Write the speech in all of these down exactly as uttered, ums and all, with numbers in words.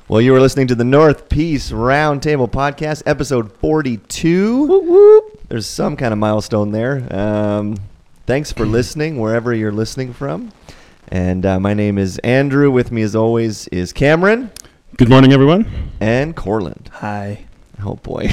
Well, you were listening to the North Peace Roundtable Podcast, episode forty-two. Whoop, whoop. There's some kind of milestone there. Um, thanks for listening, wherever you're listening from. And uh, my name is Andrew. With me, as always, is Cameron. Good morning, everyone. And Corland. Hi. Oh, boy.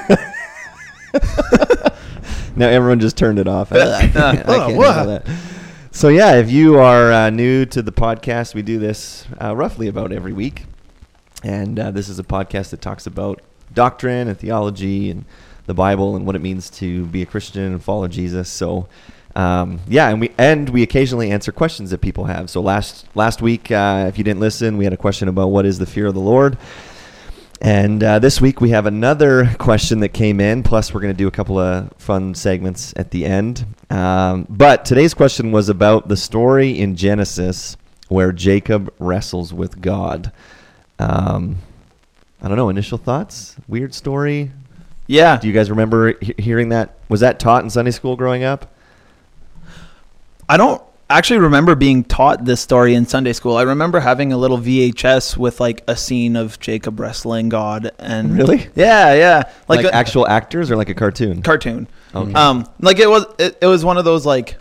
Now everyone just turned it off. I, I can't, I can't Oh, handle that. So, yeah, if you are uh, new to the podcast, we do this uh, roughly about every week. And uh, this is a podcast that talks about doctrine and theology and the Bible and what it means to be a Christian and follow Jesus. So, um, yeah, and we and we occasionally answer questions that people have. So last last week, uh, if you didn't listen, we had a question about what is the fear of the Lord. And uh, this week we have another question that came in. Plus, we're going to do a couple of fun segments at the end. Um, but today's question was about the story in Genesis where Jacob wrestles with God. Um, I don't know. Initial thoughts? Weird story. Yeah. Do you guys remember he- hearing that? Was that taught in Sunday school growing up? I don't actually remember being taught this story in Sunday school. I remember having a little V H S with like a scene of Jacob wrestling God. And Really? Yeah, yeah. Like, Like, a actual actors or like a cartoon? cartoon. Okay. Um, like it was, it, it was one of those like,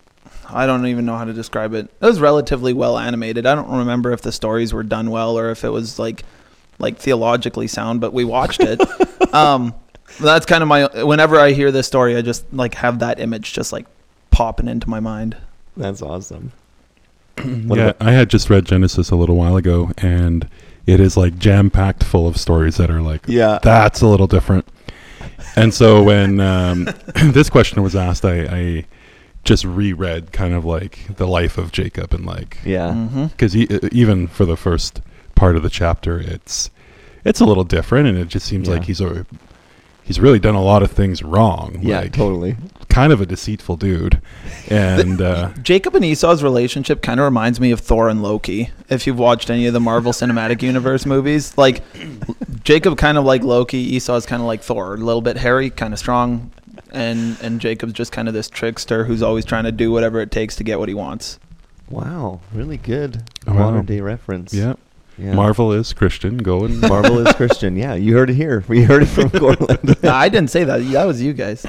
I don't even know how to describe it. It was relatively well animated. I don't remember if the stories were done well or if it was like, like theologically sound, but we watched it. um, that's kind of my, whenever I hear this story, I just like have that image just like popping into my mind. That's awesome. Yeah, about- I had just read Genesis a little while ago, and it is like jam-packed full of stories that are like, Yeah. that's a little different. And so when um, this question was asked, I, I just reread kind of like the life of Jacob and like, Yeah. Mm-hmm. because even for the first part of the chapter, it's it's a little different, and it just seems Yeah. like he's a he's really done a lot of things wrong. Yeah, like, totally. kind of a deceitful dude, and uh, Jacob and Esau's relationship kind of reminds me of Thor and Loki. If you've watched any of the Marvel Cinematic Universe movies, like Jacob kind of like Loki, Esau's kind of like Thor, a little bit hairy, kind of strong, and and Jacob's just kind of this trickster who's always trying to do whatever it takes to get what he wants. Wow. Really good Oh, wow. modern day reference. yeah. Yeah. Marvel is Christian. Go and Marvel is Christian. Yeah, you heard it here. We heard it from Corland. No, I didn't say that. That was you guys.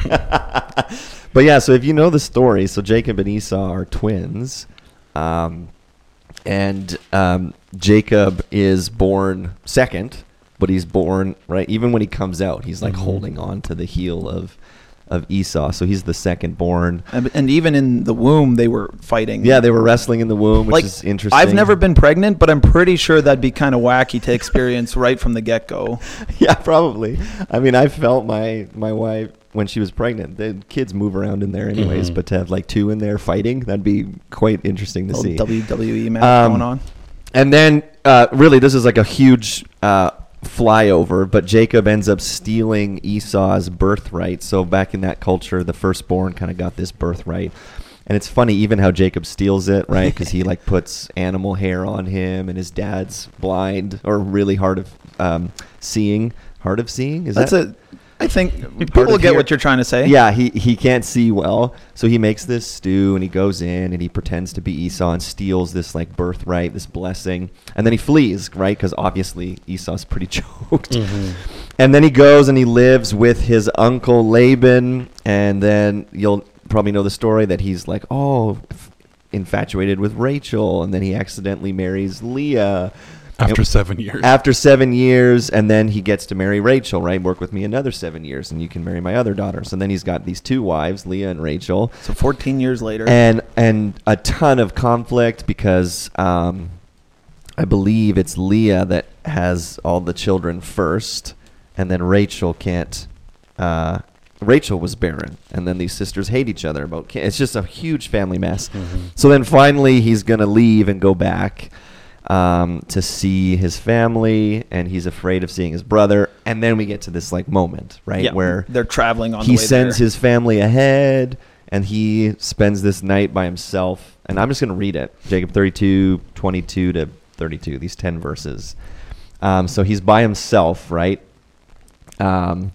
But yeah, so if you know the story, so Jacob and Esau are twins, um, and um, Jacob is born second, but he's born, right, even when he comes out, he's like Mhm. holding on to the heel of of Esau, so he's the second born. And, and even in the womb, they were fighting. Yeah, they were wrestling in the womb, which like is interesting. I've never been pregnant, but I'm pretty sure that'd be kind of wacky to experience right from the get-go. Yeah, probably. I mean, I felt my my wife when she was pregnant. The kids move around in there anyways, Mhm. but to have like two in there fighting, that'd be quite interesting to Little see. W W E match Um, going on. And then, uh, really, this is like a huge uh, flyover, but Jacob ends up stealing Esau's birthright. So back in that culture, the firstborn kind of got this birthright. And it's funny even how Jacob steals it, right? Because he like puts animal hair on him, and his dad's blind or really hard of um, seeing. Hard of seeing? Is That's that? a. I think Hard people of get hear- what you're trying to say. Yeah, he, he can't see well, so he makes this stew and he goes in and he pretends to be Esau and steals this like birthright, this blessing, and then he flees, right? Because obviously Esau's pretty choked. Mhm. And then he goes and he lives with his uncle Laban, and then you'll probably know the story that he's like, oh, f- infatuated with Rachel, and then he accidentally marries Leah. after It- seven years. After seven years, and then he gets to marry Rachel, right? Work with me another seven years, and you can marry my other daughters. And then he's got these two wives, Leah and Rachel, So fourteen years later. and and a ton of conflict because um, I believe it's Leah that has all the children first, and then Rachel can't. Uh, Rachel was barren, and then these sisters hate each other about. Ki- it's just a huge family mess. Mhm. So then finally, he's gonna leave and go back um, to see his family, and he's afraid of seeing his brother. And then we get to this like moment, right, yeah, where they're traveling on he the way sends there. his family ahead, and he spends this night by himself. And I'm just gonna read it: Jacob thirty-two, twenty-two to thirty-two. These ten verses. Um, so he's by himself, right? Um,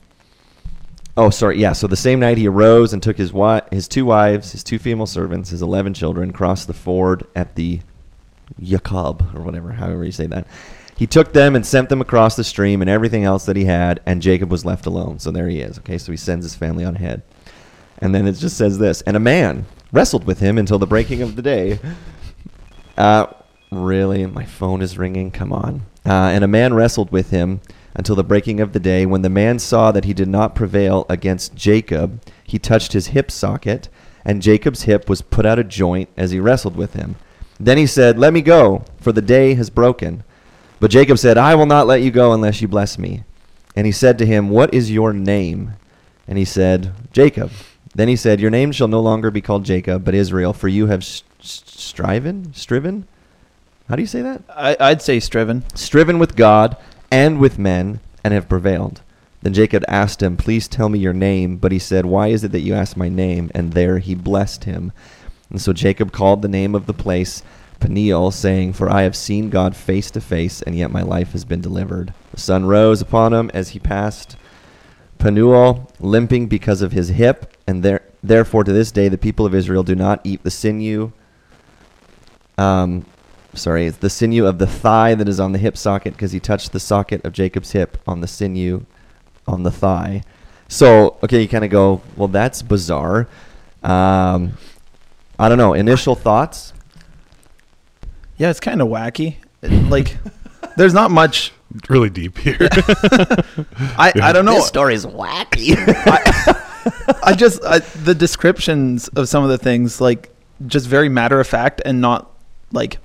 oh, sorry. Yeah. So the same night he arose and took his wi- his two wives, his two female servants, his eleven children, crossed the ford at the Yaqab, or whatever, however you say that. He took them and sent them across the stream and everything else that he had, and Jacob was left alone. So there he is. Okay, so he sends his family on ahead. And then it just says this, and a man wrestled with him until the breaking of the day. Uh, really? My phone is ringing. Come on. Uh, and a man wrestled with him until the breaking of the day. When the man saw that he did not prevail against Jacob, he touched his hip socket, and Jacob's hip was put out of joint as he wrestled with him. Then he said, "Let me go, for the day has broken." But Jacob said, "I will not let you go unless you bless me." And he said to him, "What is your name?" And he said, "Jacob." Then he said, "Your name shall no longer be called Jacob, but Israel, for you have sh- striven, striven? How do you say that? I, I'd say striven. Striven with God and with men, and have prevailed." Then Jacob asked him, "Please tell me your name." But he said, "Why is it that you ask my name?" And there he blessed him. And so Jacob called the name of the place Peniel, saying, "For I have seen God face to face, and yet my life has been delivered." The sun rose upon him as he passed Penuel, limping because of his hip, and there, therefore to this day the people of Israel do not eat the sinew. Um, sorry, it's the sinew of the thigh that is on the hip socket, because he touched the socket of Jacob's hip on the sinew on the thigh. So, okay, you kind of go, well, that's bizarre. Um, I don't know. Initial thoughts? Yeah, it's kind of wacky. It- like, there's not much. Really deep here. I, I don't know. This story is wacky. I, I just I, the descriptions of some of the things, like, just very matter of fact and not like,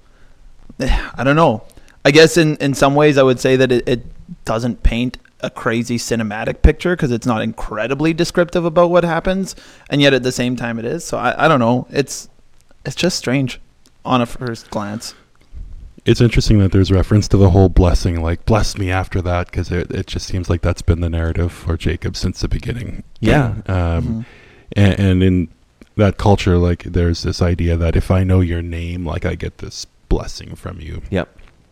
I don't know. I guess in, in some ways I would say that it, it doesn't paint a crazy cinematic picture because it's not incredibly descriptive about what happens, and yet at the same time it is. So I, I don't know. It's it's just strange on a first glance. It's interesting that there's reference to the whole blessing, like, bless me after that, because it, it just seems like that's been the narrative for Jacob since the beginning. Yeah. Um, Mm-hmm. and, and in that culture, like, there's this idea that if I know your name, like, I get this blessing from you. Yep.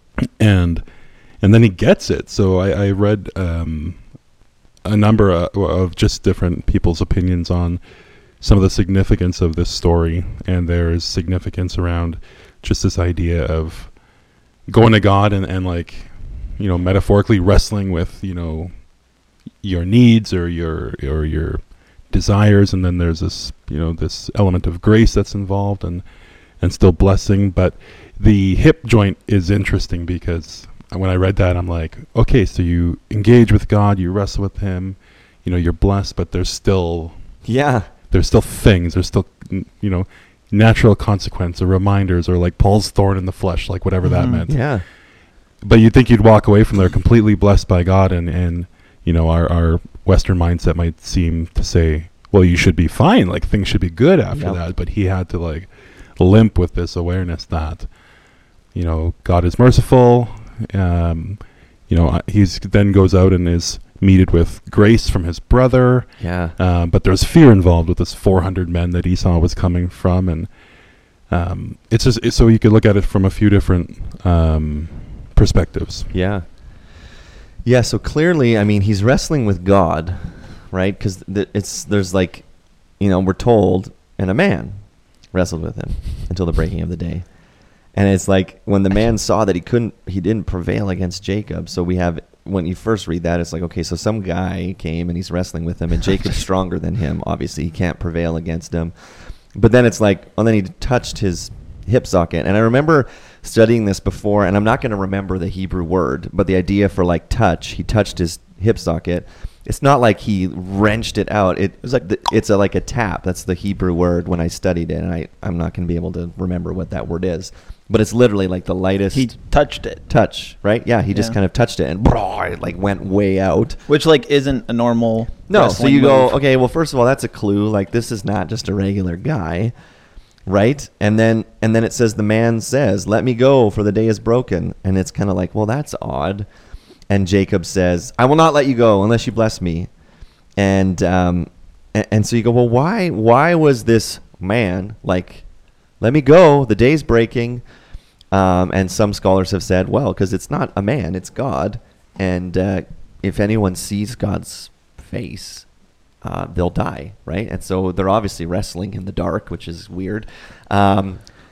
And and then he gets it. So I, I read um, a number of, of just different people's opinions on some of the significance of this story, and there's significance around just this idea of going to God and, and like, you know, metaphorically wrestling with, you know, your needs or your or your desires, and then there's this, you know, this element of grace that's involved, and and still blessing. But the hip joint is interesting because when I read that, I'm like, okay, so you engage with God, you wrestle with him, you know, you're blessed, but there's still Yeah. there's still things, there's still, you know, natural consequence or reminders, or like Paul's thorn in the flesh, like whatever that Mhm. meant. Yeah. But you'd think you'd walk away from there completely blessed by God, and, and you know, our, our Western mindset might seem to say, well, you should be fine, like things should be good after Yep. that. But he had to like limp with this awareness that, you know, God is merciful. Um, you know, uh, he's then goes out and is meted with grace from his brother. Yeah. Um, but there's fear involved with this four hundred men that Esau was coming from, and um, it's just it's, so you could look at it from a few different um, perspectives. Yeah. Yeah. So clearly, I mean, he's wrestling with God, right? Because th- it's there's like, you know, we're told, and a man wrestled with him until the breaking of the day. And it's like when the man saw that he couldn't, he didn't prevail against Jacob. So we have, when you first read that, it's like, okay, so some guy came and he's wrestling with him, and Jacob's stronger than him. Obviously, he can't prevail against him. But then it's like, well, then he touched his hip socket. And I remember studying this before, and I'm not going to remember the Hebrew word, but the idea for like touch, he touched his hip socket. It's not like he wrenched it out. It was like the, it's a, like a tap. That's the Hebrew word when I studied it, and I, I'm not going to be able to remember what that word is. But it's literally like the lightest He touched it, touch, right? Yeah, he just Yeah. kind of touched it, and brah, it like went way out. which like isn't a normal. No, so wrestling you go, move. okay, well, first of all, that's a clue. Like, this is not just a regular guy, right? And then and then it says, the man says, "Let me go, for the day is broken." And it's kind of like, well, that's odd. And Jacob says, "I will not let you go unless you bless me." And um, and, and so you go, well, why why was this man like, "Let me go, the day's breaking"? Um, and some scholars have said, well, because it's not a man, it's God. And uh, if anyone sees God's face, uh, they'll die, right? And so they're obviously wrestling in the dark, which is weird. Um,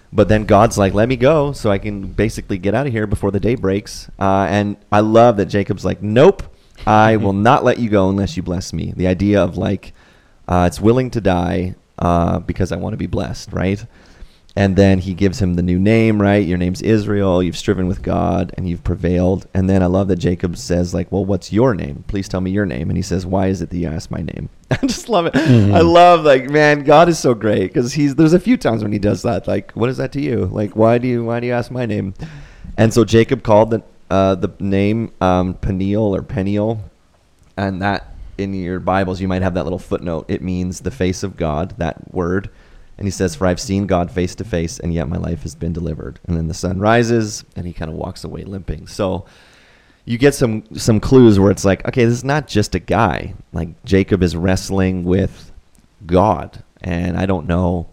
But then God's like, let me go so I can basically get out of here before the day breaks. Uh, and I love that Jacob's like, nope, I will not let you go unless you bless me. The idea of like, uh, it's willing to die uh, because I want to be blessed, right? And then he gives him the new name, right? Your name's Israel. You've striven with God and you've prevailed. And then I love that Jacob says like, well, what's your name? Please tell me your name. And he says, why is it that you ask my name? I just love it. Mm-hmm. I love like, man, God is so great because he's, there's a few times when he does that. Like, what is that to you? Like, why do you, why do you ask my name? And so Jacob called the, uh, the name um, Peniel or Peniel. And that in your Bibles, you might have that little footnote. It means the face of God, that word. And he says, for I've seen God face to face, and yet my life has been delivered. And then the sun rises, and he kind of walks away limping. So you get some some clues where it's like, okay, this is not just a guy. Like, Jacob is wrestling with God. And I don't know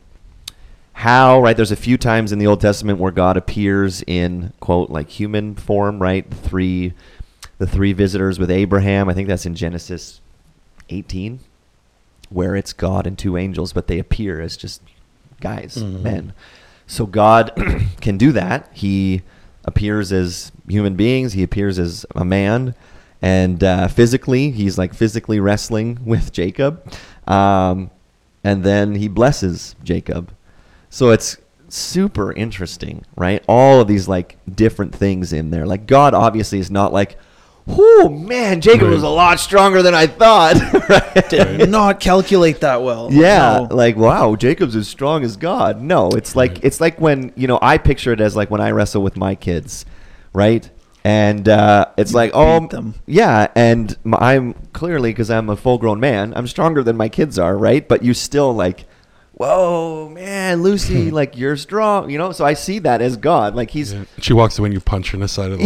how, right? There's a few times in the Old Testament where God appears in, quote, like human form, right? The three, the three visitors with Abraham. I think that's in Genesis eighteen, where it's God and two angels, but they appear as just guys, mm-hmm. men. So God can do that. He appears as human beings. He appears as a man. And uh, physically, he's like physically wrestling with Jacob. Um, and then he blesses Jacob. So it's super interesting, right? All of these like different things in there. Like God obviously is not like, oh man, Jacob right. was a lot stronger than I thought. Right? Did not calculate that well. Yeah, no. Like wow, Jacob's as strong as God. No, it's like right. it's like when you know I picture it as like when I wrestle with my kids, right? And uh, it's you like oh them. yeah, and my, I'm clearly because I'm a full-grown man, I'm stronger than my kids are, right? But you still like. Whoa, man, Lucy, like you're strong, you know. So I see that as God, like he's. Yeah. She walks away and you punch her in the side of the.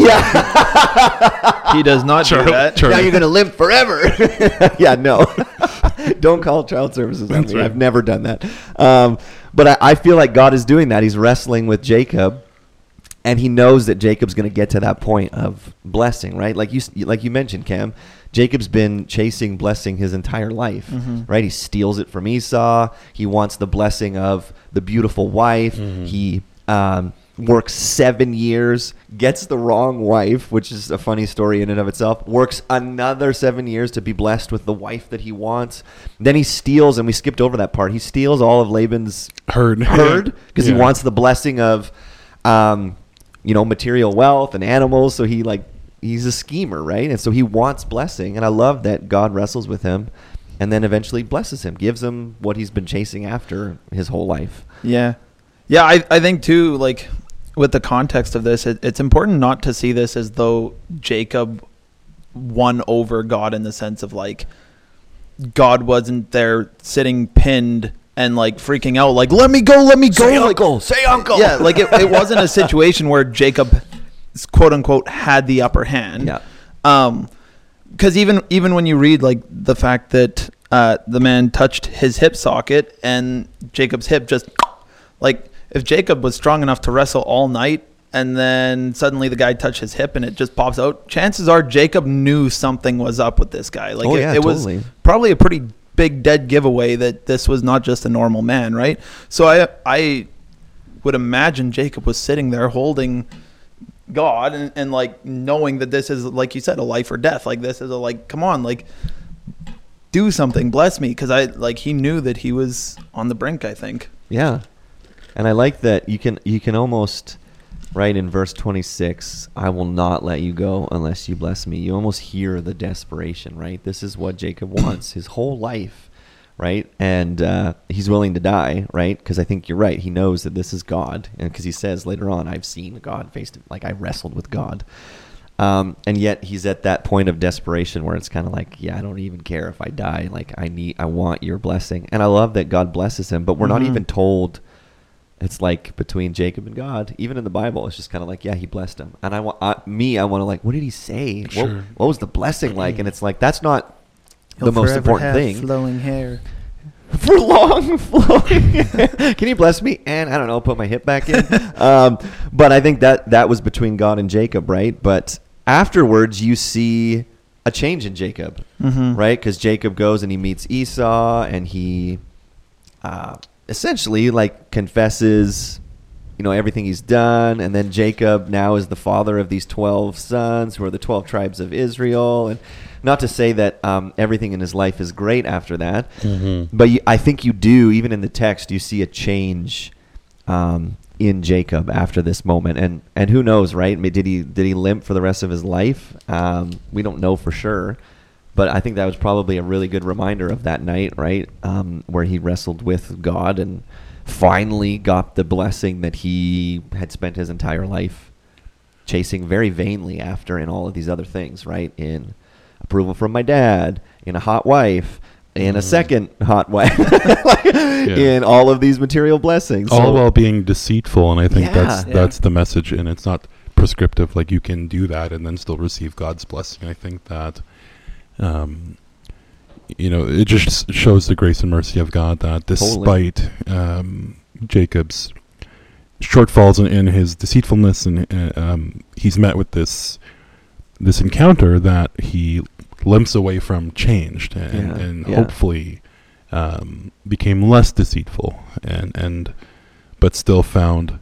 Yeah, he does not Charlie, do that. Charlie. Now you're gonna limp forever. Yeah, no, don't call child services on me. Right. I've never done that. Um, but I, I feel like God is doing that. He's wrestling with Jacob, and he knows that Jacob's gonna get to that point of blessing, right? Like you, like you mentioned, Cam. Jacob's been chasing blessing his entire life, mm-hmm. right? He steals it from Esau. He wants the blessing of the beautiful wife. Mm-hmm. He um, works seven years, gets the wrong wife, which is a funny story in and of itself, works another seven years to be blessed with the wife that he wants. Then he steals, and we skipped over that part, he steals all of Laban's herd herd because yeah. he wants the blessing of, um, you know, material wealth and animals. So he like, he's a schemer, right? And so he wants blessing. And I love that God wrestles with him and then eventually blesses him, gives him what he's been chasing after his whole life. Yeah. Yeah, I, I think too, like with the context of this, it, it's important not to see this as though Jacob won over God in the sense of like God wasn't there sitting pinned and like freaking out, like, let me go, let me go. Say like, uncle, say uncle. Yeah, like it, it wasn't a situation where Jacob quote unquote had the upper hand. Yeah. Um, because even even when you read like the fact that uh, the man touched his hip socket and Jacob's hip just like if Jacob was strong enough to wrestle all night and then suddenly the guy touched his hip and it just pops out, chances are Jacob knew something was up with this guy. Like oh, it, yeah, it totally. was probably a pretty big dead giveaway that this was not just a normal man, right? So I I would imagine Jacob was sitting there holding God and, and like knowing that this is, like you said, a life or death. Like this is a like, come on, like do something, bless me, because I like he knew that he was on the brink, I think. Yeah, and I like that you can you can almost right in verse twenty-six, I will not let you go unless you bless me. You almost hear the desperation, right? This is what Jacob wants his whole life. Right, and uh, he's willing to die, right? Because I think you're right. He knows that this is God, and because he says later on, "I've seen God face to like I wrestled with God," um, and yet he's at that point of desperation where it's kind of like, "Yeah, I don't even care if I die. Like I need, I want your blessing." And I love that God blesses him, but we're mm-hmm. not even told. It's like between Jacob and God. Even in the Bible, it's just kind of like, "Yeah, he blessed him," and I want I, me. I want to like, what did he say? Sure. What, what was the blessing like? And it's like that's not. He'll the most important thing. Flowing hair. For long flowing. Can you bless me? And I don't know, put my hip back in. um, but I think that that was between God and Jacob, right? But afterwards, you see a change in Jacob, mm-hmm. right? Because Jacob goes and he meets Esau, and he uh, essentially like confesses you know, everything he's done. And then Jacob now is the father of these twelve sons who are the twelve tribes of Israel. And not to say that um, everything in his life is great after that, Mm-hmm. but you, I think you do, even in the text, you see a change um, in Jacob after this moment. And and who knows, right? I mean, did he did he limp for the rest of his life? Um, we don't know for sure. But I think that was probably a really good reminder of that night, right? Um, where he wrestled with God and finally got the blessing that he had spent his entire life chasing very vainly after in all of these other things, right? In approval from my dad, in a hot wife, in a Mhm. second hot wife, like, Yeah. in all of these material blessings. All So- while being deceitful, and I think Yeah. that's Yeah. that's the message, and it's not prescriptive. Like you can do that and then still receive God's blessing. I think that, um, you know, it just shows the grace and mercy of God that Totally. despite um, Jacob's shortfalls in, in his deceitfulness, and uh, um, he's met with this this encounter that he limps away from changed, and, Yeah. and Yeah. hopefully um, became less deceitful, and and but still found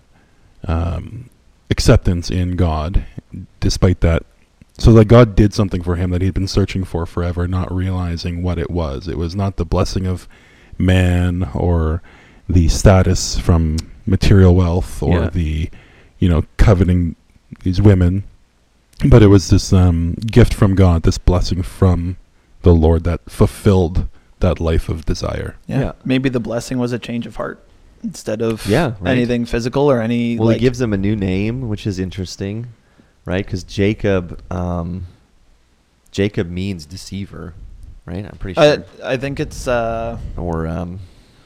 um, acceptance in God despite that. So that God did something for him that he'd been searching for forever, not realizing what it was. It was not the blessing of man or the status from material wealth or Yeah. the, you know, coveting these women, but it was this um, gift from God, this blessing from the Lord that fulfilled that life of desire. Yeah. Yeah. Maybe the blessing was a change of heart instead of Yeah, right. anything physical or any. Well, like, he gives him a new name, which is interesting, right? Because Jacob, um, Jacob means deceiver, right? I'm pretty I, sure. I think it's uh, Or um,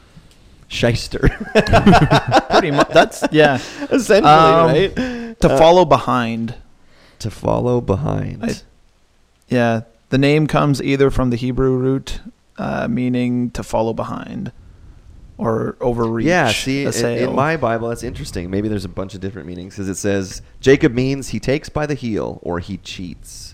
shyster. pretty much. That's yeah. Essentially, Um, right? To Uh, follow behind. To follow behind. I- Yeah, the name comes either from the Hebrew root, uh, meaning to follow behind, or overreach. yeah, see, in, assail. in my Bible, that's interesting. Maybe there's a bunch of different meanings because it says Jacob means he takes by the heel or he cheats.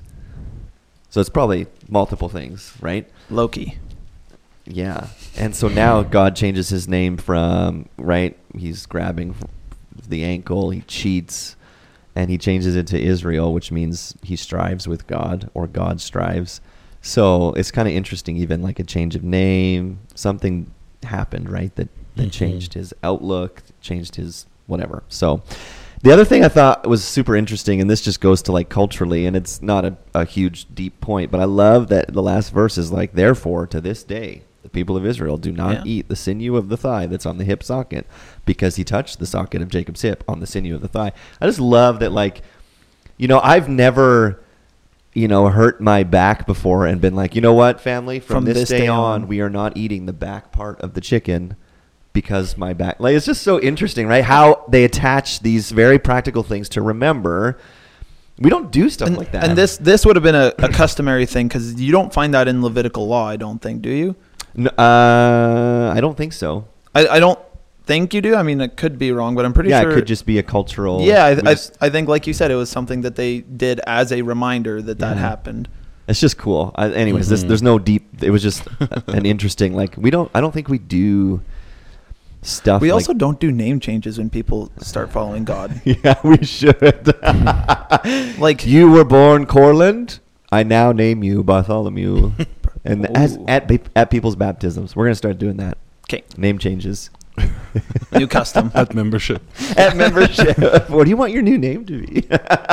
So it's probably multiple things, right? Loki. Yeah. And so now God changes his name from, right, he's grabbing the ankle, he cheats, and he changes it to Israel, which means he strives with God or God strives. So it's kind of interesting, even like a change of name, something happened, right, that, that Mhm. changed his outlook, changed his whatever. So the other thing I thought was super interesting, and this just goes to like culturally, and it's not a, a huge deep point, but I love that the last verse is like, therefore to this day, the people of Israel do not Yeah. eat the sinew of the thigh that's on the hip socket, because he touched the socket of Jacob's hip on the sinew of the thigh. I just love that, like, you know, I've never, you know, hurt my back before and been like, you know what, family, from, From this, this day, day on, on. we are not eating the back part of the chicken because my back, like, it's just so interesting, right? How they attach these very practical things to remember. We don't do stuff And, like that. and this this would have been a, a customary thing because you don't find that in Levitical law. I don't think. Do you? N- uh, I don't think so. I, I don't think you do. I mean, it could be wrong, but I'm pretty yeah, sure it could just be a cultural. Yeah, I, we I, just- I think, like you said, it was something that they did as a reminder that that Yeah. happened. It's just cool. I, anyways, this, Mhm. there's no deep. It was just an interesting. Like we don't. I don't think we do stuff. We like- also don't do name changes when people start following God. Yeah, we should. Like You were born Corland. I now name you Bartholomew. And as Ooh. at pe- at people's baptisms, we're gonna start doing that. okay, Name changes. new custom. At membership. At membership. What do you want your new name to be?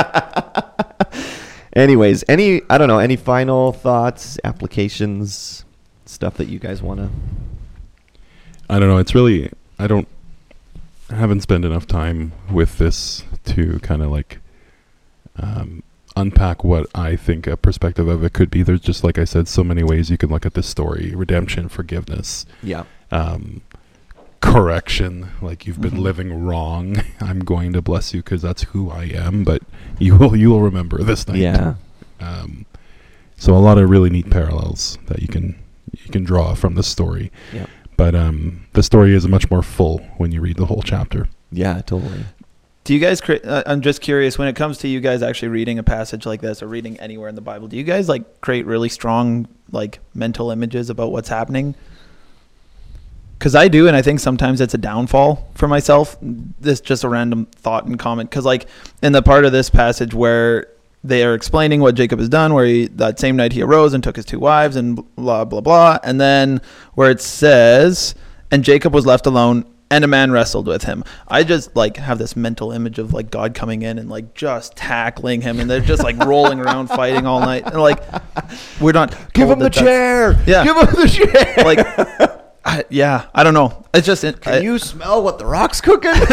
Anyways, any I don't know, any final thoughts, applications, stuff that you guys want to? I don't know. It's really, I don't, I haven't spent enough time with this to kind of like um, unpack what I think a perspective of it could be. There's just, like I said, so many ways you can look at this story: redemption, forgiveness, Yeah. um, correction. Like you've been Mhm. living wrong. I'm going to bless you because that's who I am. But you will, you will remember this night. Yeah. Um, so a lot of really neat parallels that you can you can draw from the story. Yeah. But um, the story is much more full when you read the whole chapter. Yeah, totally. Do you guys? Cre- uh, I'm just curious. When it comes to you guys actually reading a passage like this or reading anywhere in the Bible, do you guys like create really strong like mental images about what's happening? Because I do, and I think sometimes it's a downfall for myself. This just a random thought and comment. Because like in the part of this passage where they are explaining what Jacob has done, where he, that same night he arose and took his two wives and blah, blah, blah. And then where it says, and Jacob was left alone and a man wrestled with him. I just like have this mental image of like God coming in and like just tackling him. And they're just like rolling around fighting all night. And like, we're not. Give him the chair. Yeah. Give him the chair. Like, I, yeah, I don't know. It's just. It, Can I, you smell what the Rock's cooking? If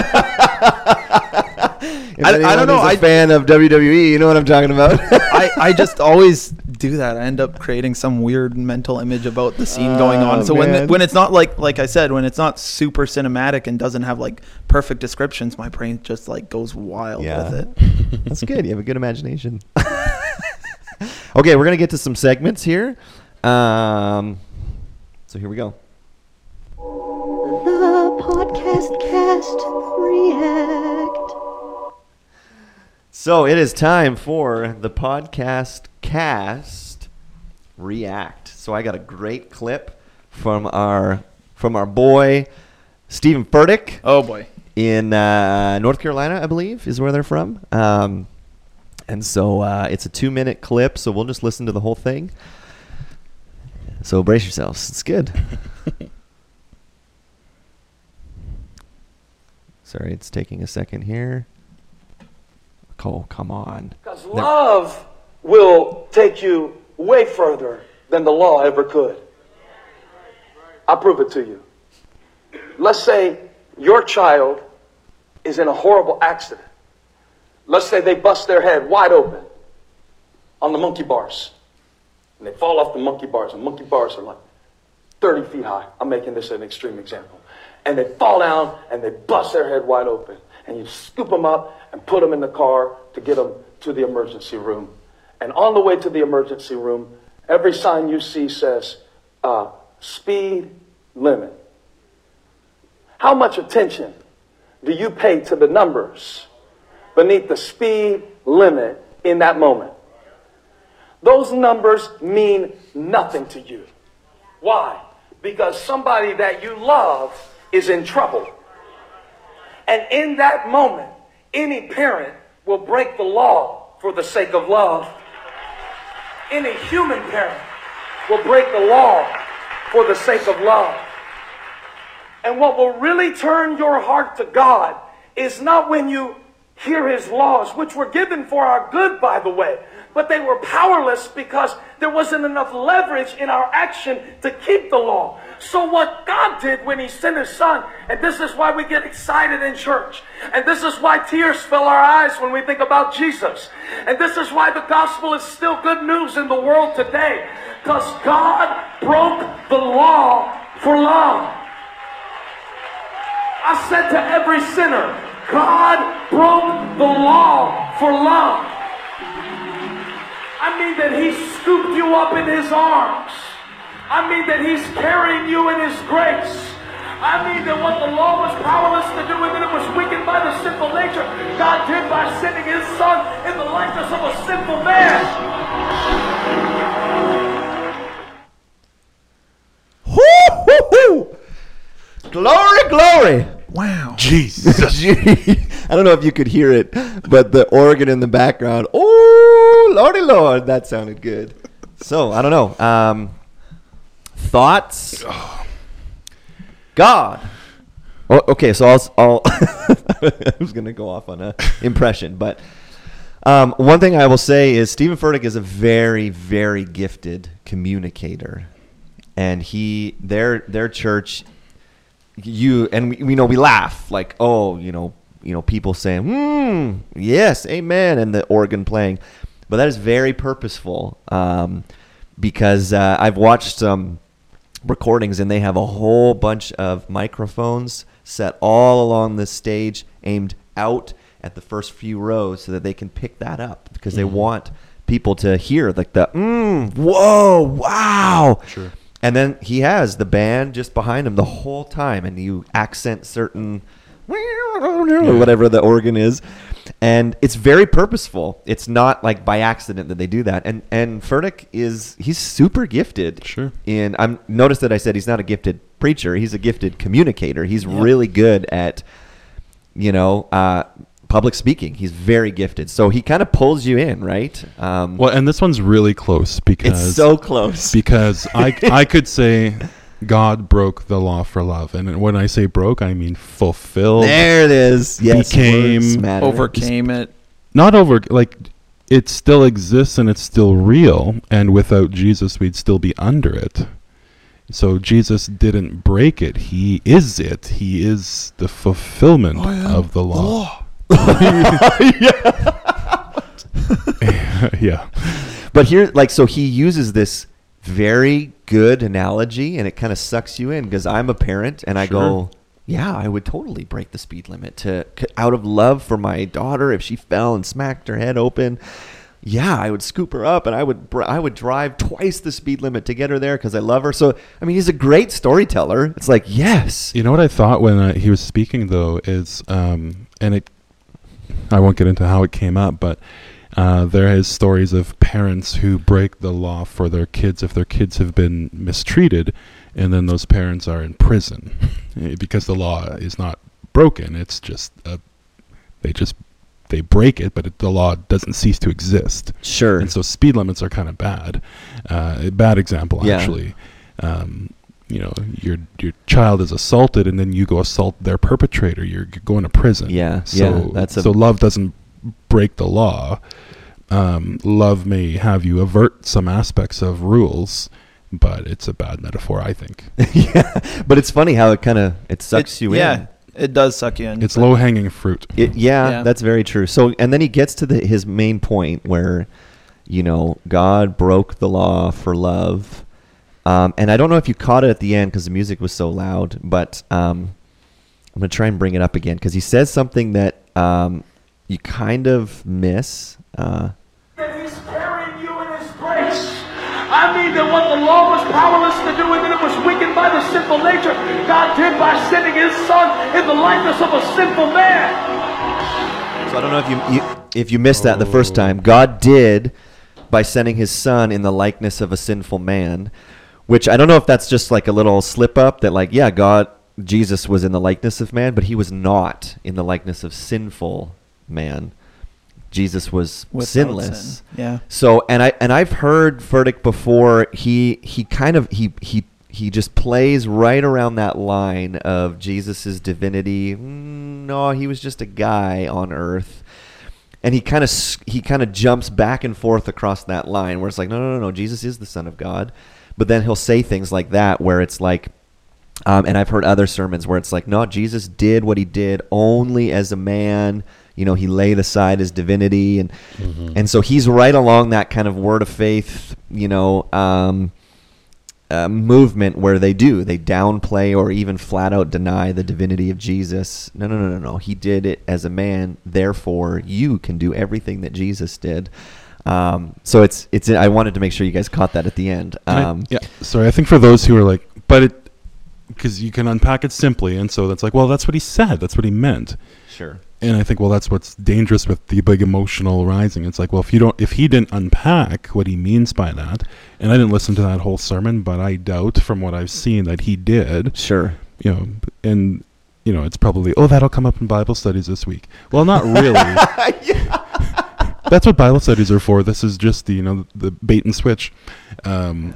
I, I don't know. I'm a I fan of W W E. You know what I'm talking about. I, I just always do that. I end up creating some weird mental image about the scene going on. Oh, So when man. when it's not like like I said, when it's not super cinematic and doesn't have like perfect descriptions, my brain just like goes wild Yeah. with it. That's good. You have a good imagination. Okay, we're gonna get to some segments here. Um, so here we go. The podcast cast react. So it is time for the podcast cast react. So I got a great clip from our from our boy Stephen Furtick Oh boy. in uh, North Carolina, I believe, is where they're from. Um, and so uh, it's a two-minute clip, so we'll just listen to the whole thing. So brace yourselves. It's good. Sorry, it's taking a second here. Oh, come on. Because love will take you way further than the law ever could. I'll prove it to you. Let's say your child is in a horrible accident. Let's say they bust their head wide open on the monkey bars. And they fall off the monkey bars, and monkey bars are like thirty feet high. I'm making this an extreme example. And they fall down, and they bust their head wide open. And you scoop them up and put them in the car to get them to the emergency room. And on the way to the emergency room, every sign you see says, uh, speed limit. How much attention do you pay to the numbers beneath the speed limit in that moment? Those numbers mean nothing to you. Why? Because somebody that you love is in trouble. And in that moment, any parent will break the law for the sake of love. Any human parent will break the law for the sake of love. And what will really turn your heart to God is not when you hear his laws, which were given for our good, by the way, but they were powerless because there wasn't enough leverage in our action to keep the law. So what God did when he sent his son, and this is why we get excited in church, and this is why tears fill our eyes when we think about Jesus, and this is why the gospel is still good news in the world today, because God broke the law for love. I said to every sinner, God broke the law for love. I mean that he scooped you up in his arms. I mean that he's carrying you in his grace. I mean that what the law was powerless to do and that it was weakened by the sinful nature, God did by sending his son in the likeness of a sinful man. Woo, woo, woo. Glory, glory. Wow. Jesus. I don't know if you could hear it, but the organ in the background, oh, Lordy Lord, that sounded good. So, I don't know. Um, thoughts? God. Oh, okay, so I'll, I'll I was going to go off on an impression, but um, one thing I will say is Stephen Furtick is a very, very gifted communicator. And he, their their church, you and we, we know we laugh like, oh, you know, you know, people saying, hmm, yes, amen, and the organ playing, but that is very purposeful um, because uh, I've watched some recordings and they have a whole bunch of microphones set all along the stage, aimed out at the first few rows, so that they can pick that up because they want people to hear like the, mm, whoa, wow. Sure. And then he has the band just behind him the whole time, and you accent certain or whatever the organ is, and it's very purposeful. It's not like by accident that they do that. And and Furtick is he's super gifted. Sure. In I'm notice that I said he's not a gifted preacher. He's a gifted communicator. He's Yep. really good at, you know, uh, public speaking. He's very gifted. So he kind of pulls you in, right? Um, Well, and this one's really close because it's so close. because I I could say God broke the law for love, and when I say broke, I mean fulfilled. There it is. Yes, Became- words matter. Overcame it. Not over like it still exists and it's still real, and without Jesus we'd still be under it. So Jesus didn't break it. He is it. He is the fulfillment of the law. Yeah. But here, like, so he uses this very good analogy, and it kind of sucks you in because I'm a parent, and I go, yeah, I would totally break the speed limit to out of love for my daughter. If she fell and smacked her head open, yeah, I would scoop her up, and I would br- I would drive twice the speed limit to get her there because I love her. So, I mean, he's a great storyteller. It's like, yes, You know what I thought when uh, he was speaking though is, um, and it, I won't get into how it came up, but uh, there is stories of parents who break the law for their kids if their kids have been mistreated, and then those parents are in prison because the law is not broken. It's just uh, they just they break it, but it, the law doesn't cease to exist. sure, And so speed limits are kind of bad. Uh, a bad example, Yeah. actually. Um, you know, your your child is assaulted, and then you go assault their perpetrator. You're g- going to prison. Yeah, So yeah, that's a- so love doesn't break the law. Um, love may have you avert some aspects of rules, but it's a bad metaphor, I think. yeah. But it's funny how it kind of it sucks It- you yeah, in. it does suck you in. It's but- low hanging fruit. It, yeah, Yeah. that's very true. So, and then he gets to the, his main point where, you know, God broke the law for love. Um, and I don't know if you caught it at the end because the music was so loud, but um, I'm going to try and bring it up again because he says something that um, you kind of miss. Uh, That he's carrying you in his grace. I mean that what the law was powerless to do and that it was weakened by the sinful nature, God did by sending his son in the likeness of a sinful man. So I don't know if you, you if you missed that the first time. God did by sending his son in the likeness of a sinful man, which I don't know if that's just like a little slip up that like, yeah, God, Jesus was in the likeness of man, but he was not in the likeness of sinful man. Jesus was Without sinless. sin. Yeah. So, and I and I've heard Furtick before. He he kind of he he he just plays right around that line of Jesus's divinity. Mm, no, he was just a guy on earth, and he kind of he kind of jumps back and forth across that line where it's like, no, no, no, no, Jesus is the Son of God. But then he'll say things like that where it's like, um, and I've heard other sermons where it's like, no, Jesus did what he did only as a man. You know, he laid aside his divinity, and Mm-hmm. and so he's right along that kind of word of faith, you know, um, uh, movement where they do they downplay or even flat out deny the divinity of Jesus. No, no, no, no, no. He did it as a man. Therefore, you can do everything that Jesus did. Um, so it's it's. I wanted to make sure you guys caught that at the end. And I- Um, yeah, sorry. I think for those who are like, but it, because you can unpack it simply, and so that's like, well, that's what he said. That's what he meant. Sure. And I think, well, that's what's dangerous with the big emotional rising. It's like, well, if you don't, if he didn't unpack what he means by that, and I didn't listen to that whole sermon, but I doubt from what I've seen that he did. Sure. You know, and you know, it's probably, oh, that'll come up in Bible studies this week. Well, not really. That's what Bible studies are for. This is just the, you know, the bait and switch. Um,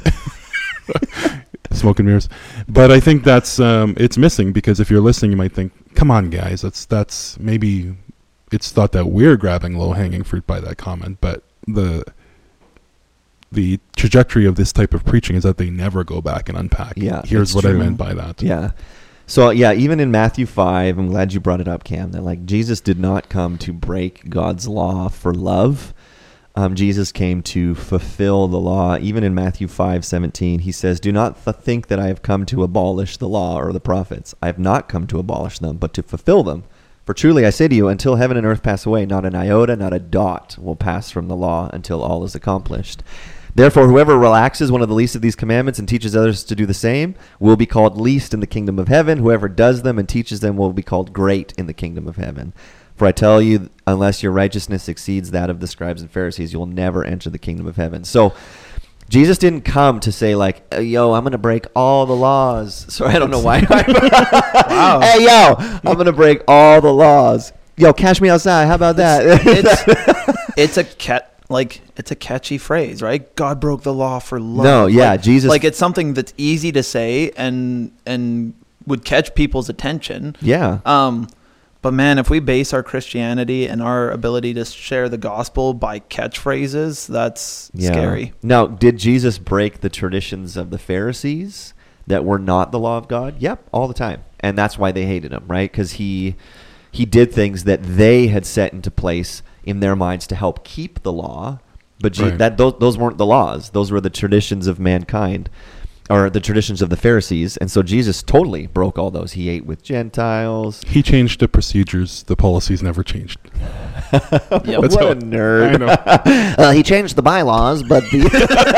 smoke and mirrors. But I think that's, um, it's missing because if you're listening, you might think, come on, guys, that's, that's maybe it's thought that we're grabbing low hanging fruit by that comment, but the, the trajectory of this type of preaching is that they never go back and unpack. Yeah, Here's it's what I true. meant by that. Yeah. So yeah, even in Matthew five, I'm glad you brought it up, Cam. That like Jesus did not come to break God's law for love. Um, Jesus came to fulfill the law. Even in Matthew five seventeen, he says, "Do not th- think that I have come to abolish the law or the prophets. I have not come to abolish them, but to fulfill them. For truly I say to you, until heaven and earth pass away, not an iota, not a dot will pass from the law until all is accomplished. Therefore, whoever relaxes one of the least of these commandments and teaches others to do the same will be called least in the kingdom of heaven. Whoever does them and teaches them will be called great in the kingdom of heaven. For I tell you, unless your righteousness exceeds that of the scribes and Pharisees, you will never enter the kingdom of heaven." So Jesus didn't come to say like, "Uh, yo, I'm going to break all the laws. Sorry, I don't know why. Wow. Hey, yo, I'm going to break all the laws. Yo, catch me outside. How about that? It's, it's a cat. Like, it's a catchy phrase, right? God broke the law for love. No, yeah, like, Jesus. Like, it's something that's easy to say and and would catch people's attention. Yeah. Um, but man, if we base our Christianity and our ability to share the gospel by catchphrases, that's Yeah. scary. Now, did Jesus break the traditions of the Pharisees that were not the law of God? Yep, all the time. And that's why they hated him, right? Because he he did things that they had set into place in their minds to help keep the law. But Je- Right. that those, those weren't the laws. Those were the traditions of mankind, or the traditions of the Pharisees. And so Jesus totally broke all those. He ate with Gentiles. He changed the procedures. The policies never changed. What That's a how- nerd. I know. uh, he changed the bylaws, but the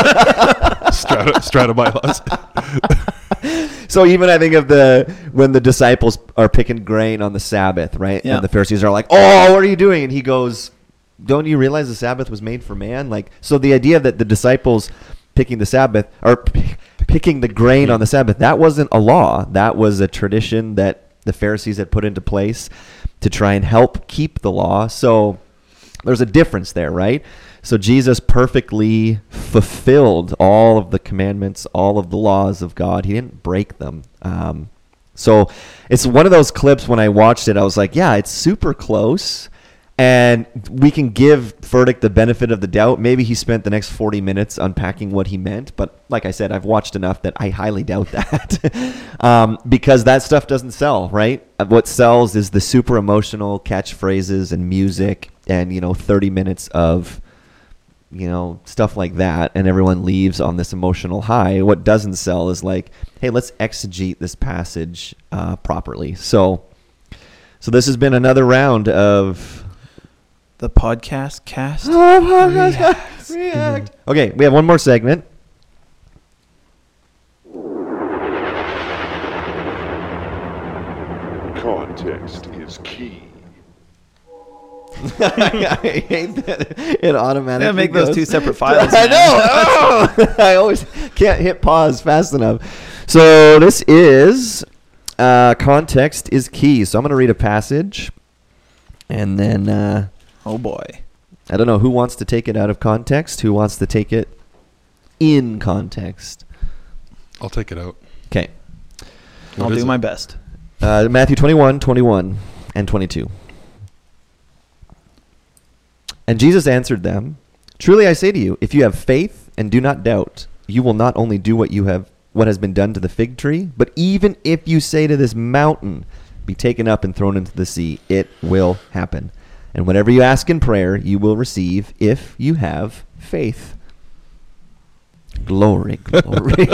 Strata, strata bylaws. So even I think of the when the disciples are picking grain on the Sabbath, right? Yeah. And the Pharisees are like, "Oh, what are you doing?" And he goes, "Don't you realize the Sabbath was made for man?" Like, so the idea that the disciples picking the Sabbath or p- picking the grain on the Sabbath, that wasn't a law. That was a tradition that the Pharisees had put into place to try and help keep the law. So there's a difference there, right? So Jesus perfectly fulfilled all of the commandments, all of the laws of God. He didn't break them. Um, so it's one of those clips when I watched it, I was like, yeah, it's super close. And we can give Furtick the benefit of the doubt. Maybe he spent the next forty minutes unpacking what he meant. But like I said, I've watched enough that I highly doubt that. um, because that stuff doesn't sell, right? What sells is the super emotional catchphrases and music and, you know, thirty minutes of, you know, stuff like that. And everyone leaves on this emotional high. What doesn't sell is like, hey, let's exegete this passage uh, properly. So, so this has been another round of... The podcast cast. React. React. Okay, we have one more segment. Context is key. I hate that it automatically Yeah, make those goes- two separate files. I man. know. Oh! I always can't hit pause fast enough. So this is uh, context is key. So I'm going to read a passage, and then uh, Oh boy. I don't know who wants to take it out of context. Who wants to take it in context? I'll take it out. Okay. What I'll is do it? my best. Uh, Matthew twenty-one, twenty-one, and twenty-two. And Jesus answered them, "Truly I say to you, if you have faith and do not doubt, you will not only do what you have what has been done to the fig tree, but even if you say to this mountain, be taken up and thrown into the sea, it will happen. And whatever you ask in prayer, you will receive if you have faith." Glory, glory.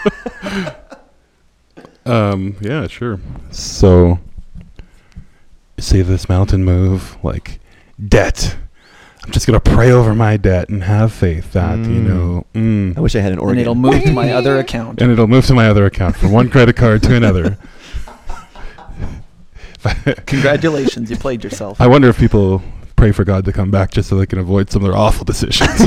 Um, yeah, sure. So, say this mountain move, like debt. I'm just gonna pray over my debt and have faith that you Mm. know, mm, I wish I had an organ. And it'll move to my other account. and it'll move to my other account from one credit card to another. Congratulations, you played yourself. I wonder if people pray for God to come back just so they can avoid some of their awful decisions.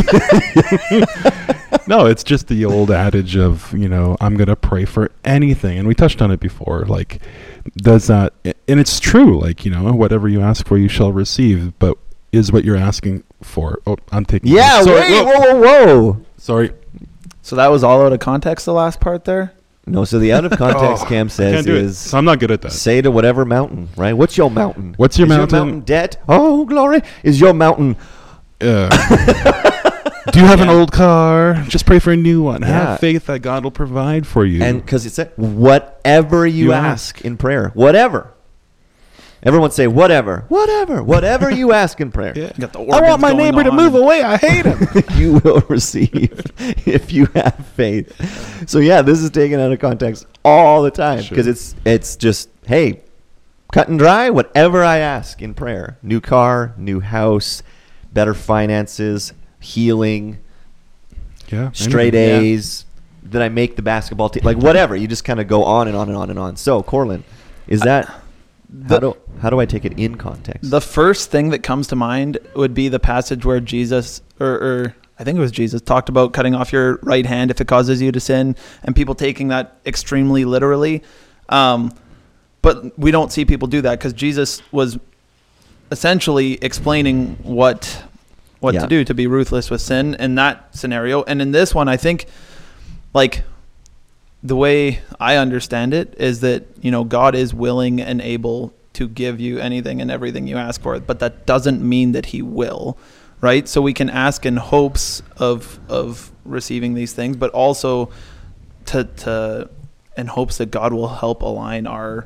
No, it's just the old adage of, you know, I'm going to pray for anything. And we touched on it before. Like, does that, and it's true, like, you know, whatever you ask for, you shall receive. But is what you're asking for? Oh, I'm taking. Yeah, sorry, wait, whoa, whoa, whoa, whoa. Sorry. So that was all out of context, the last part there? No, so the out of context Oh, Cam I says can't do it. is So I'm not good at that. say to whatever mountain, right? What's your mountain? What's your Is mountain? Your mountain debt? Oh, glory. Is your mountain? Uh, do you have an old car? Just pray for a new one. Yeah. Have faith that God will provide for you. And because it said, whatever you, You ask, ask. in prayer, whatever. Everyone say, whatever, whatever, whatever you ask in prayer, Yeah. You got the I want organs my going neighbor to on. move away. I hate him. you will receive if you have faith. So yeah, this is taken out of context all the time because Sure. it's it's just, hey, cut and dry, whatever I ask in prayer. New car, new house, better finances, healing, Yeah. straight Yeah. A's. Did I make the basketball team? Like whatever. You just kind of go on and on and on and on. So Corlin, is that how do how do I take it in context? The first thing that comes to mind would be the passage where Jesus, or, or I think it was Jesus, talked about cutting off your right hand if it causes you to sin, and people taking that extremely literally. Um, but we don't see people do that because Jesus was essentially explaining what what Yeah. to do to be ruthless with sin in that scenario. And in this one, I think, like, the way I understand it is that, you know, God is willing and able to give you anything and everything you ask for, but that doesn't mean that he will. Right? So we can ask in hopes of of receiving these things, but also to to in hopes that God will help align our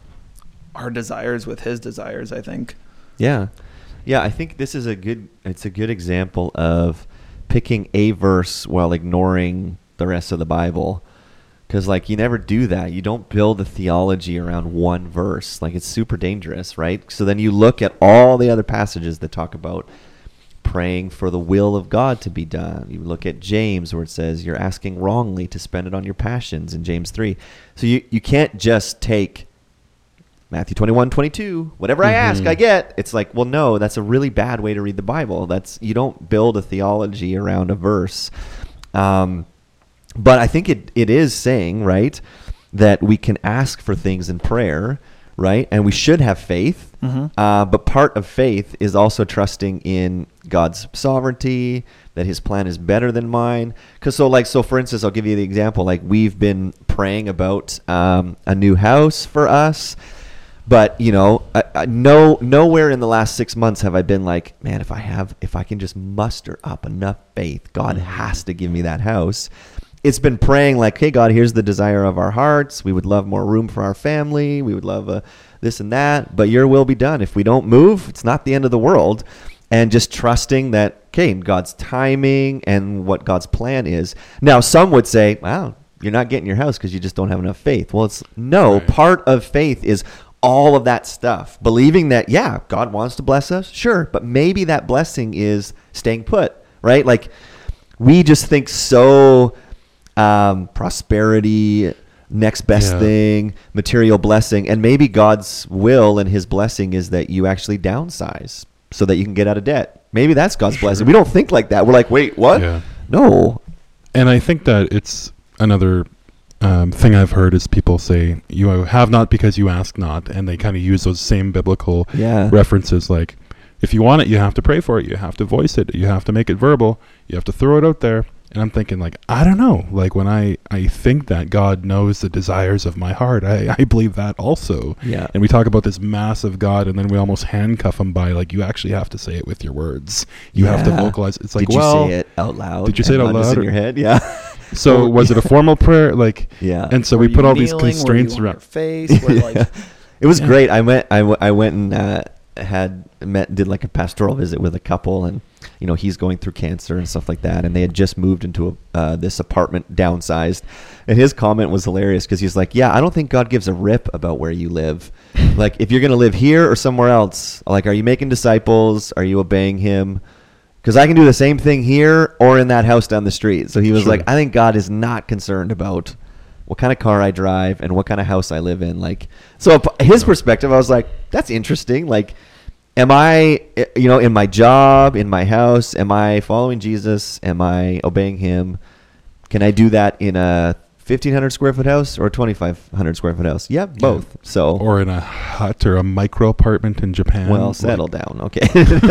our desires with his desires, I think. Yeah. Yeah, I think this is a good it's a good example of picking a verse while ignoring the rest of the Bible. Because, like, you never do that. You don't build a theology around one verse. Like, it's super dangerous, right? So then you look at all the other passages that talk about praying for the will of God to be done. You look at James where it says you're asking wrongly to spend it on your passions in James three. So you, you can't just take Matthew twenty-one, twenty-two, whatever I ask, I get. It's like, well, no, that's a really bad way to read the Bible. That's you don't build a theology around a verse. Um, but I think it, it is saying, right, that we can ask for things in prayer, right? And we should have faith. Mm-hmm. Uh, but part of faith is also trusting in God's sovereignty, that his plan is better than mine. Because so like, so for instance, I'll give you the example, like we've been praying about um, a new house for us. But, you know, I, I, no, nowhere in the last six months have I been like, man, if I have, if I can just muster up enough faith, God mm-hmm. has to give me that house. It's been praying like, hey, God, here's the desire of our hearts. We would love more room for our family. We would love a, this and that. But your will be done. If we don't move, it's not the end of the world. And just trusting that, okay, God's timing and what God's plan is. Now, some would say, wow, you're not getting your house because you just don't have enough faith. Well, it's no. Right. Part of faith is all of that stuff. Believing that, yeah, God wants to bless us. Sure. But maybe that blessing is staying put, right? Like we just think so... Um, prosperity, next best yeah. thing, material blessing, and maybe God's will and his blessing is that you actually downsize so that you can get out of debt. Maybe that's God's sure. blessing. We don't think like that. We're like, wait, what? Yeah. No. And I think that it's another um, thing I've heard is people say, you have not because you ask not, and they kind of use those same biblical yeah. references like, if you want it, you have to pray for it. You have to voice it. You have to make it verbal. You have to throw it out there. And I'm thinking, like, I don't know. Like, when I, I think that God knows the desires of my heart, I, I believe that also. Yeah. And we talk about this massive God, and then we almost handcuff him by, like, you actually have to say it with your words. You yeah. have to vocalize. It's like, did you well... say it out loud? Did you say it out loud? In your head? Yeah. So was it a formal prayer? Like, yeah. And so were we put all kneeling? these constraints were you around. On your face? Were like, it was yeah. great. I went, I, w- I went and uh, had met, did like a pastoral visit with a couple, and you know, he's going through cancer and stuff like that. And they had just moved into a, uh, this apartment downsized. And his comment was hilarious because he's like, yeah, I don't think God gives a rip about where you live. Like, if you're going to live here or somewhere else, like, are you making disciples? Are you obeying him? Because I can do the same thing here or in that house down the street. So he was Sure. like, I think God is not concerned about what kind of car I drive and what kind of house I live in. Like, so his perspective, I was like, that's interesting. Like, am I, you know, in my job, in my house, am I following Jesus? Am I obeying him? Can I do that in a fifteen hundred square foot house or a twenty-five hundred square foot house? Yeah, both. Yeah. So, or in a hut or a micro apartment in Japan. Well, settle like, down. Okay.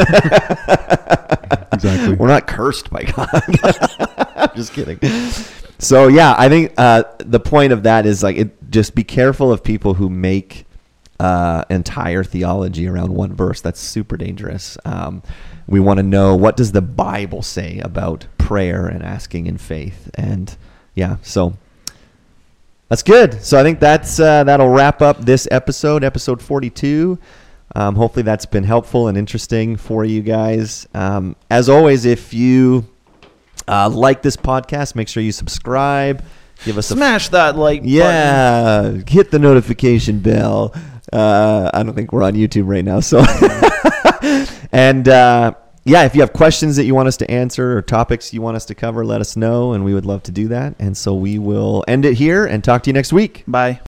Exactly. We're not cursed by God. I'm just kidding. So, yeah, I think uh, the point of that is like, it, just be careful of people who make Uh, entire theology around one verse. That's super dangerous. Um, we want to know, what does the Bible say about prayer and asking in faith? And yeah, so that's good. So I think that's uh, that'll wrap up this episode, episode forty-two. Um, hopefully that's been helpful and interesting for you guys. Um, as always, if you uh, like this podcast, make sure you subscribe. Give us smash a, that like yeah, button. Hit the notification bell. Uh, I don't think we're on YouTube right now. So, and uh, yeah, if you have questions that you want us to answer or topics you want us to cover, let us know, and we would love to do that. And so we will end it here and talk to you next week. Bye.